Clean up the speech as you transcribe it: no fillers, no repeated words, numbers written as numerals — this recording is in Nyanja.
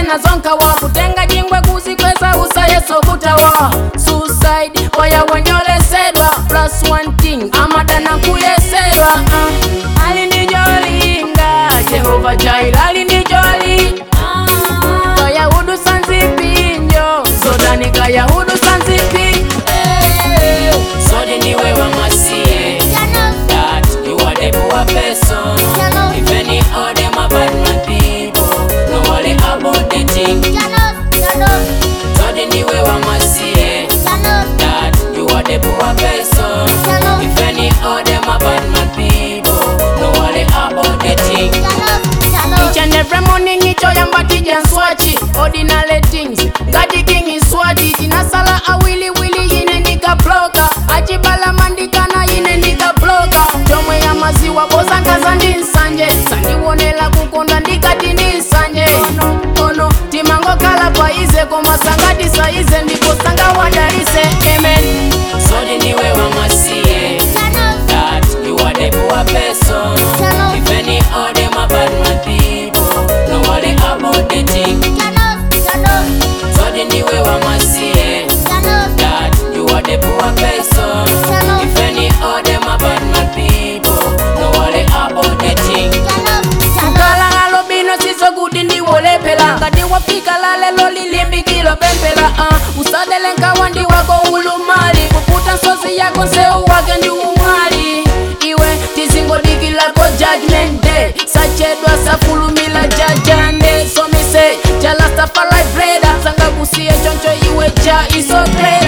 zena zonka wa kutenga jingwe kuzikweza usayeso kutawa suicide waya wenyolesedwa plus one thing amadana kuyesedwa alinijolinga Jehova Jaira alinijoli kaya hudu sanzipinjo zodani kaya hudu sanzipi Sodi ni wewa masie that you are the poor person. If any of them are bad man people, no worry about the thing. Sodi ni wewa masie that you are the poor person. If any of them are bad man people, no worry about the thing. Each and every morning icho yamba tija swachi ordinary things Gadi king is swachi Jinasala awili wili yine nika bloka Achibala mandikana yine nika bloka Jomwe ya maziwa boza ngaza ndi nsanje Sandi wonela kukonda ndikati ndi nsanje Ono timango kala pa ize Koma sangati sa ize ndiko sanga wadarise Amen. Sodi ni wewa masie that you are the poor person. If any of them are bad man people, no worry about the thing. Sodi ni wewa masie that you are the poor person. If any of them are bad man people, no worry about the thing. Kala ngalo bino siso kuti ndiwolepela Ngati wafika lalelo lilimbikilo pempela Usadele nkawandi wako ulumali Kuputa nsozi yako nseu wake ndi umwali Iwe tizingodikilako judgment day Sachedwa safulumila jajande So me say, Jalastafari breda Sanga kusiye choncho iwe cha iso greda